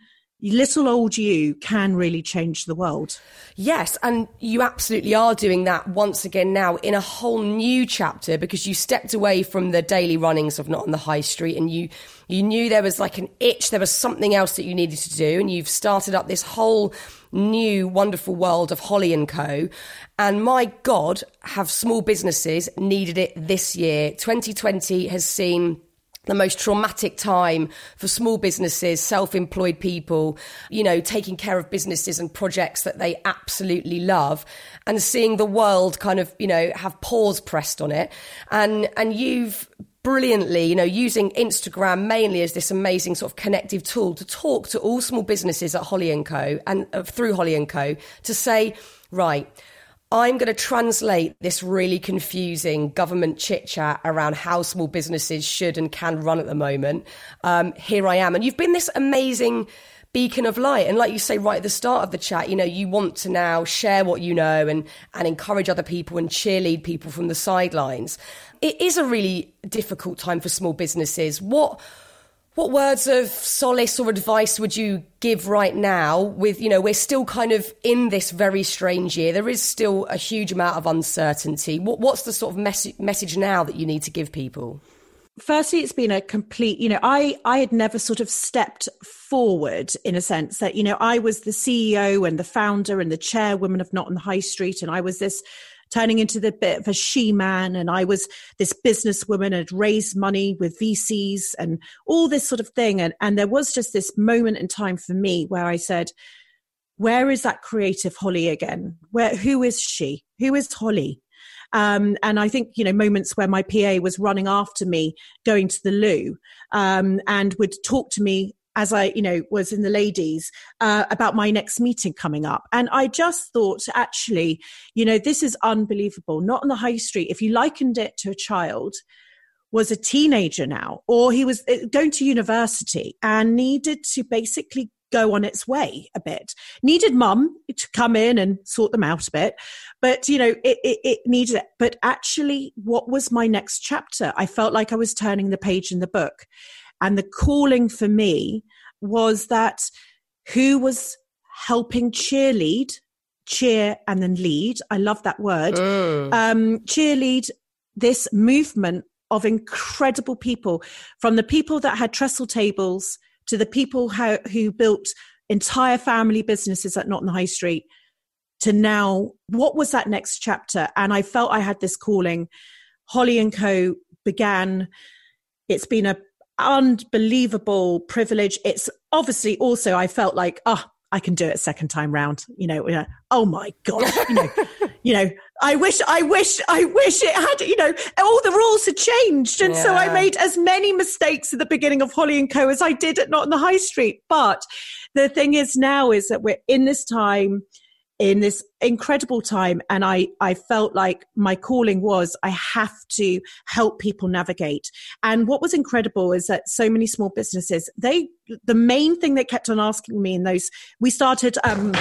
little old you can really change the world. Yes, and you absolutely are doing that once again now in a whole new chapter, because you stepped away from the daily runnings of Not on the High Street, and you you knew there was like an itch, there was something else that you needed to do, and you've started up this whole new wonderful world of Holly and Co. And my God, have small businesses needed it this year. twenty twenty has seen the most traumatic time for small businesses, self-employed people, you know, taking care of businesses and projects that they absolutely love, and seeing the world kind of, you know, have pause pressed on it. And, and you've brilliantly, you know, using Instagram mainly as this amazing sort of connective tool to talk to all small businesses at Holly and Co. and uh, through Holly and Co. to say, right, I'm going to translate this really confusing government chit-chat around how small businesses should and can run at the moment. Um, here I am. And you've been this amazing beacon of light. And like you say right at the start of the chat, you know, you want to now share what you know and, and encourage other people and cheerlead people from the sidelines. It is a really difficult time for small businesses. What What words of solace or advice would you give right now with, you know, we're still kind of in this very strange year. There is still a huge amount of uncertainty. What, what's the sort of mes- message now that you need to give people? Firstly, it's been a complete, you know, I, I had never sort of stepped forward in a sense that, you know, I was the C E O and the founder and the chairwoman of Not on the High Street. And I was this turning into the bit of a she-man, and I was this businesswoman and had raised money with V Cs and all this sort of thing. And, and there was just this moment in time for me where I said, where is that creative Holly again? Where, who is she? Who is Holly? Um, and I think, you know, moments where my P A was running after me, going to the loo, um, and would talk to me as I, you know, was in the ladies, uh, about my next meeting coming up. And I just thought, actually, you know, this is unbelievable. Not on the High Street, if you likened it to a child, was a teenager now, or he was going to university and needed to basically go on its way a bit. Needed mum to come in and sort them out a bit. But, you know, it, it, it needed it. But actually, what was my next chapter? I felt like I was turning the page in the book. And the calling for me was that who was helping cheerlead, cheer and then lead. I love that word. Mm. Um, cheerlead this movement of incredible people, from the people that had trestle tables to the people how, who built entire family businesses at Not on the High Street, to now, what was that next chapter? And I felt I had this calling. Holly and Co. began. It's been a unbelievable privilege. It's obviously also, I felt like, oh, I can do it second time round. You know, you know oh my God, you know, you know, I wish, I wish, I wish it had, you know, all the rules had changed. And yeah. So I made as many mistakes at the beginning of Holly and Co. as I did at Not on the High Street. But the thing is now is that we're in this time, in this incredible time. And I, I felt like my calling was, I have to help people navigate. And what was incredible is that so many small businesses, they, the main thing they kept on asking me in those, we started, um,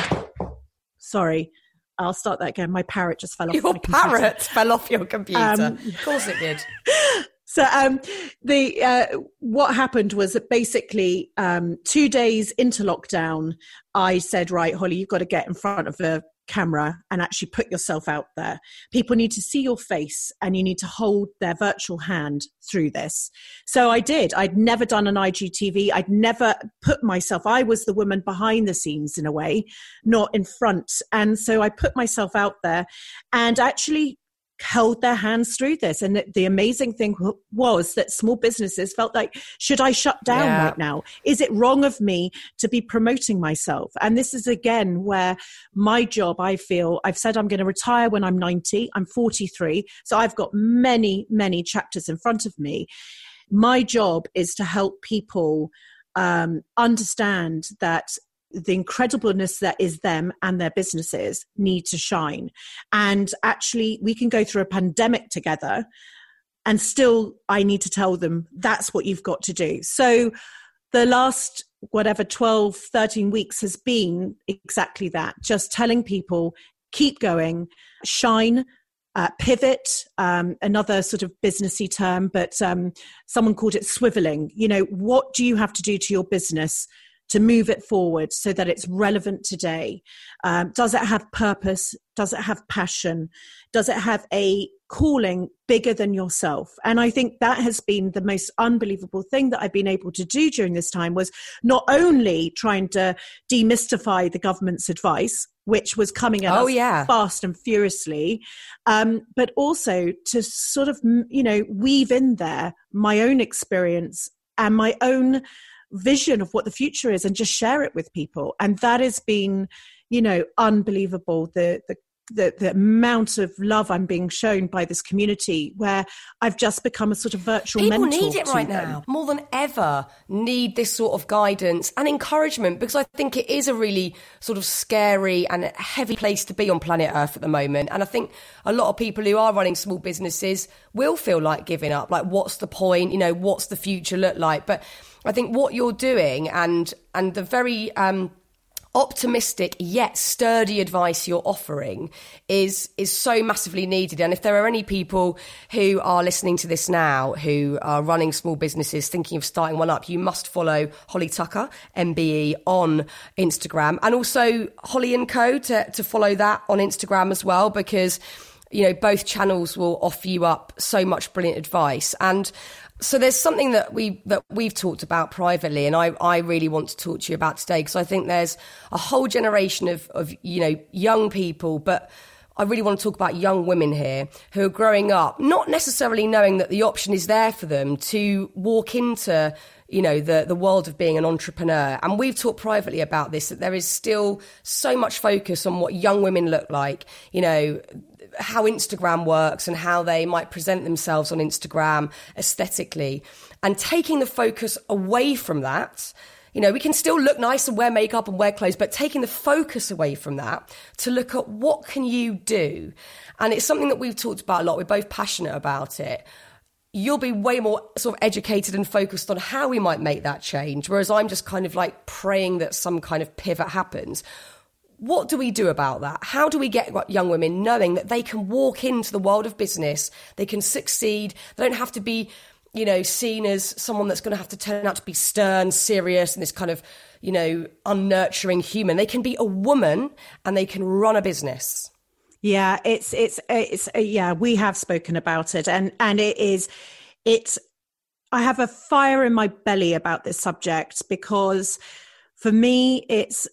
sorry, I'll start that again. My parrot just fell off your my computer. Your parrot fell off your computer. Um, of course it did. So um, the uh, what happened was that basically um, two days into lockdown, I said, right, Holly, you've got to get in front of a camera and actually put yourself out there. People need to see your face and you need to hold their virtual hand through this. So I did. I'd never done an I G T V. I'd never put myself, I was the woman behind the scenes in a way, not in front. And so I put myself out there and actually held their hands through this. And the, the amazing thing w- was that small businesses felt like, should I shut down yeah. right now? Is it wrong of me to be promoting myself? And this is again where my job, I feel, I've said I'm going to retire when I'm ninety. I'm forty-three. So I've got many, many chapters in front of me. My job is to help people um, understand that the incredibleness that is them and their businesses need to shine. And actually, we can go through a pandemic together and still I need to tell them that's what you've got to do. So the last, whatever, twelve, thirteen weeks has been exactly that. Just telling people, keep going, shine, uh, pivot, um, another sort of businessy term, but um, someone called it swiveling. You know, what do you have to do to your business to move it forward so that it's relevant today? Um, does it have purpose? Does it have passion? Does it have a calling bigger than yourself? And I think that has been the most unbelievable thing that I've been able to do during this time, was not only trying to demystify the government's advice, which was coming at oh, us yeah. fast and furiously, um, but also to sort of, you know, weave in there my own experience and my own vision of what the future is, and just share it with people. And that has been, you know, unbelievable. The, the, the, the amount of love I'm being shown by this community, where I've just become a sort of virtual People mentor. need it right them. now. More than ever need this sort of guidance and encouragement, because I think it is a really sort of scary and heavy place to be on planet Earth at the moment. And I think a lot of people who are running small businesses will feel like giving up. Like, what's the point? You know, what's the future look like? But I think what you're doing, and and the very um, optimistic yet sturdy advice you're offering is is so massively needed. And if there are any people who are listening to this now who are running small businesses, thinking of starting one up, you must follow Holly Tucker, M B E, on Instagram, and also Holly and Co to, to follow that on Instagram as well, because, you know, both channels will offer you up so much brilliant advice. And so there's something that we that we've talked about privately, and I, I really want to talk to you about today, because I think there's a whole generation of, of you know young people, but I really want to talk about young women here who are growing up not necessarily knowing that the option is there for them to walk into, you know, the, the world of being an entrepreneur. And we've talked privately about this, that there is still so much focus on what young women look like, you know, how Instagram works and how they might present themselves on Instagram aesthetically, and taking the focus away from that. You know, we can still look nice and wear makeup and wear clothes, but taking the focus away from that to look at what can you do. And it's something that we've talked about a lot. We're both passionate about it. You'll be way more sort of educated and focused on how we might make that change, whereas I'm just kind of like praying that some kind of pivot happens. What do we do about that? How do we get young women knowing that they can walk into the world of business, they can succeed, they don't have to be, you know, seen as someone that's going to have to turn out to be stern, serious, and this kind of, you know, unnurturing human. They can be a woman and they can run a business. Yeah, it's, it's, it's, uh, yeah, we have spoken about it, and, and it is, it's, I have a fire in my belly about this subject, because for me, it's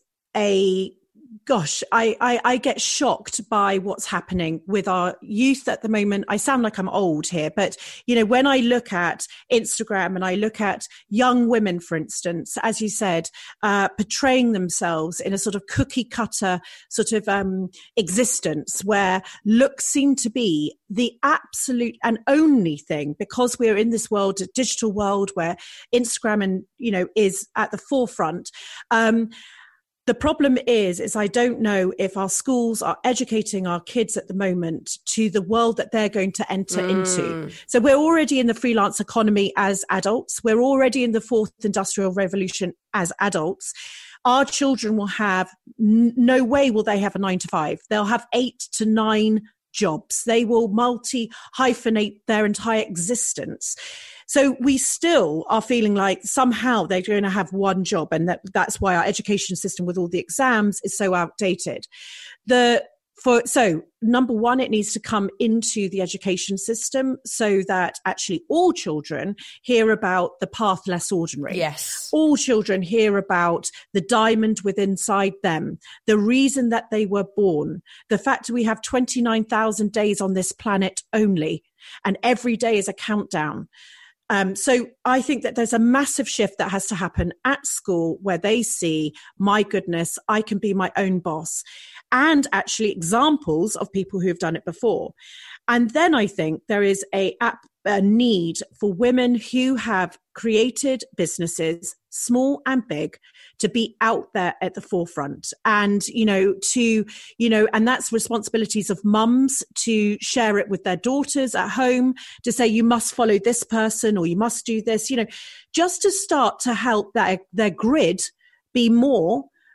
a, Gosh, I, I, I get shocked by what's happening with our youth at the moment. I sound like I'm old here, but, you know, when I look at Instagram and I look at young women, for instance, as you said, uh, portraying themselves in a sort of cookie cutter sort of um, existence where looks seem to be the absolute and only thing, because we're in this world, a digital world where Instagram and, you know, is at the forefront. Um, The problem is, is I don't know if our schools are educating our kids at the moment to the world that they're going to enter mm. into. So we're already in the freelance economy as adults. We're already in the fourth industrial revolution as adults. Our children will have, n- no way will they have a nine to five. They'll have eight to nine jobs. They will multi-hyphenate their entire existence. So we still are feeling like somehow they're going to have one job, and that, that's why our education system with all the exams is so outdated. The for so number one, it needs to come into the education system so that actually all children hear about the path less ordinary. Yes. All children hear about the diamond within inside them, the reason that they were born, the fact that we have twenty-nine thousand days on this planet only, and every day is a countdown. Um, so I think that there's a massive shift that has to happen at school where they see, my goodness, I can be my own boss, and actually examples of people who have done it before. And then I think there is a, a need for women who have created businesses, small and big, to be out there at the forefront, and, you know, to, you know, and that's responsibilities of mums to share it with their daughters at home, to say, you must follow this person or you must do this, you know, just to start to help that their grid be more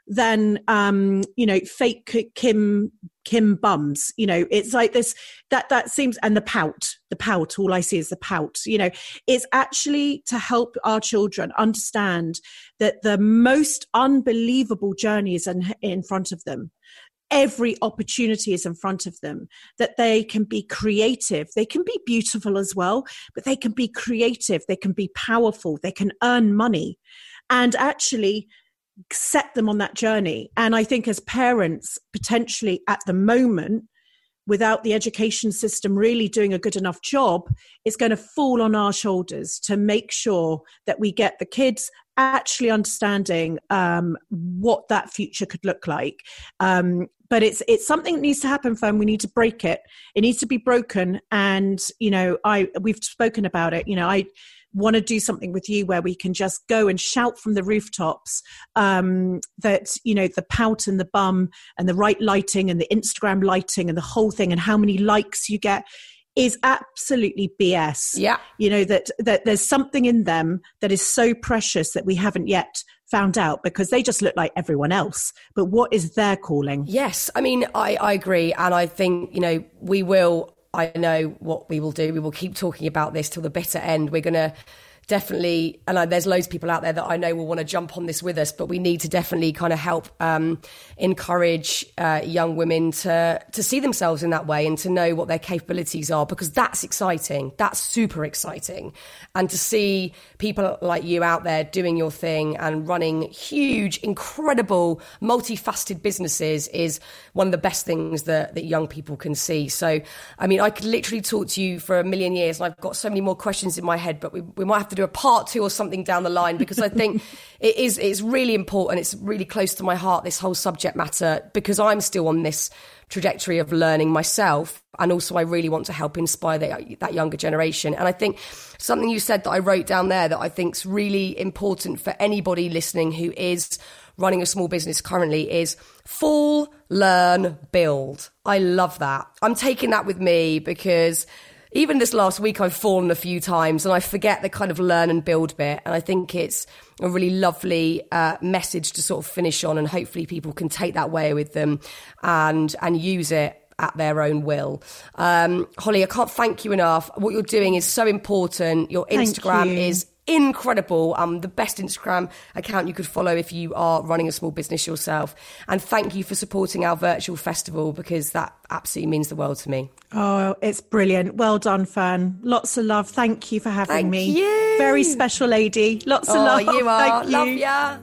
than, um, you know, fake Kim, Kim bums. You know, it's like this, that, that seems, and the pout, the pout, all I see is the pout, you know, it's actually to help our children understand that the most unbelievable journey is in, in front of them. Every opportunity is in front of them, that they can be creative. They can be beautiful as well, but they can be creative. They can be powerful. They can earn money and actually set them on that journey. And I think as parents, potentially at the moment, without the education system really doing a good enough job, it's going to fall on our shoulders to make sure that we get the kids actually understanding um, what that future could look like. Um, but it's it's something that needs to happen, Fern. We need to break it. It needs to be broken. And, you know, I we've spoken about it. You know, I want to do something with you where we can just go and shout from the rooftops um, that, you know, the pout and the bum and the right lighting and the Instagram lighting and the whole thing and how many likes you get is absolutely B S. Yeah. You know, that, that there's something in them that is so precious that we haven't yet found out because they just look like everyone else. But what is their calling? Yes. I mean, I, I agree. And I think, you know, we will, I know what we will do. We will keep talking about this till the bitter end. We're going to definitely, and I, there's loads of people out there that I know will want to jump on this with us, but we need to definitely kind of help um, encourage uh, young women to to see themselves in that way and to know what their capabilities are, because that's exciting. That's super exciting. And to see people like you out there doing your thing and running huge, incredible, multifaceted businesses is one of the best things that, that young people can see. So, I mean, I could literally talk to you for a million years and I've got so many more questions in my head, but we, we might have to do a part two or something down the line, because I think it is it's really important. It's really close to my heart, this whole subject matter, because I'm still on this trajectory of learning myself, and also I really want to help inspire the, that younger generation. And I think something you said that I wrote down there that I think is really important for anybody listening who is running a small business currently is fall, learn, build. I love that. I'm taking that with me, because even this last week, I've fallen a few times and I forget the kind of learn and build bit. And I think it's a really lovely uh, message to sort of finish on, and hopefully people can take that away with them and and use it at their own will. Um, Holly, I can't thank you enough. What you're doing is so important. Your Instagram you. is incredible. Um, the best Instagram account you could follow if you are running a small business yourself. And thank you for supporting our virtual festival, because that absolutely means the world to me. Oh, it's brilliant. Well done, Fern. Lots of love. Thank you for having Thank me. you. Very special lady. Lots of Oh, love. you are. Thank Love you. ya.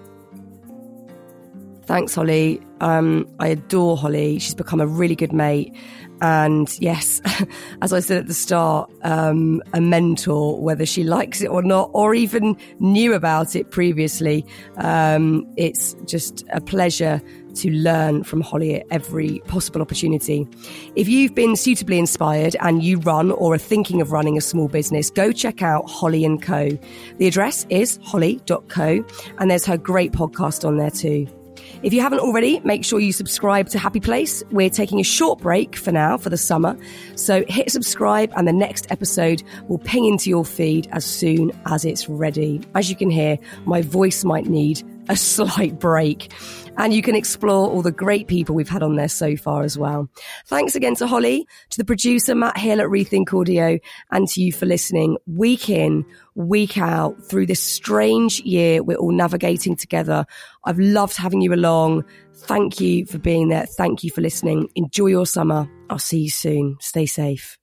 Thanks, Holly. Um, I adore Holly. She's become a really good mate. And yes, as I said at the start, um, a mentor, whether she likes it or not, or even knew about it previously. Um, it's just a pleasure to learn from Holly at every possible opportunity. If you've been suitably inspired and you run or are thinking of running a small business, go check out Holly and Co. The address is holly dot co, and there's her great podcast on there too. If you haven't already, make sure you subscribe to Happy Place. We're taking a short break for now for the summer. So hit subscribe and the next episode will ping into your feed as soon as it's ready. As you can hear, my voice might need a slight break. And you can explore all the great people we've had on there so far as well. Thanks again to Holly, to the producer Matt Hill at Rethink Audio, and to you for listening week in, week out through this strange year we're all navigating together. I've loved having you along. Thank you for being there. Thank you for listening. Enjoy your summer. I'll see you soon. Stay safe.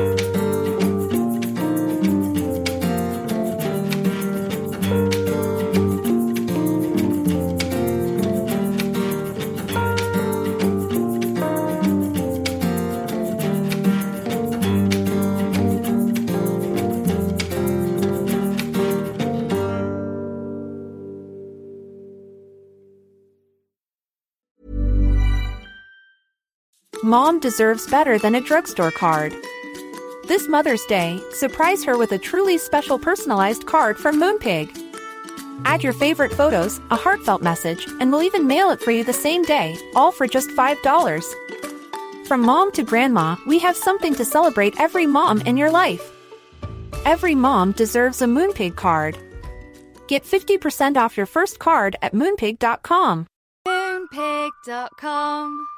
Mom deserves better than a drugstore card. This Mother's Day, surprise her with a truly special personalized card from Moonpig. Add your favorite photos, a heartfelt message, and we'll even mail it for you the same day, all for just five dollars. From mom to grandma, we have something to celebrate every mom in your life. Every mom deserves a Moonpig card. Get fifty percent off your first card at moonpig dot com. moonpig dot com.